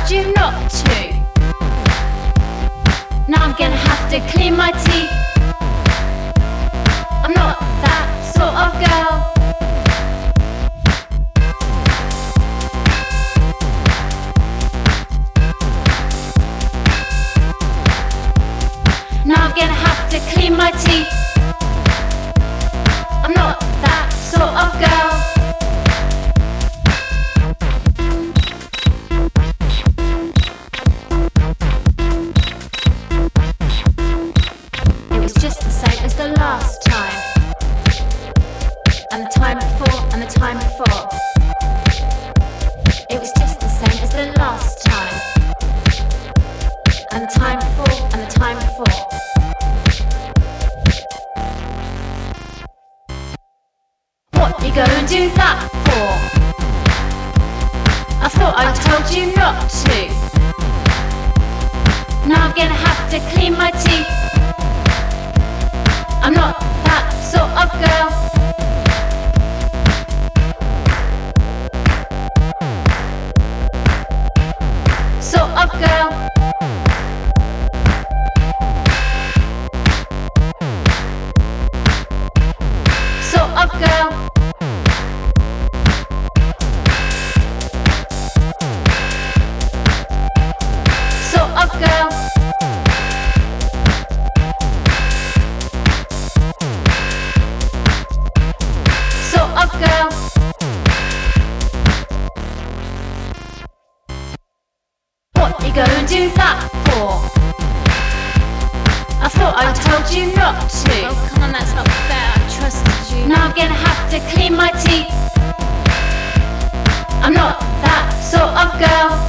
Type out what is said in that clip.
told you not to. Now I'm gonna have to clean my teeth. I'm not that sort of girl. Now I'm gonna have to clean my teeth. I'm not that sort of girl. It was just the same as the last time, and the time before, and the time before. It was just the same as the last time, and the time before, and the time before. What you gonna do that for? I thought I told you not to. Now I'm gonna have to clean my teeth. I'm not that sort of girl. Sort of girl. Sort of girl. Sort of girl. Sort of girl. What you gonna do that for? I thought I told you not to. Oh, come on, that's not fair. I trusted you. Now I'm gonna have to clean my teeth. I'm not that sort of girl.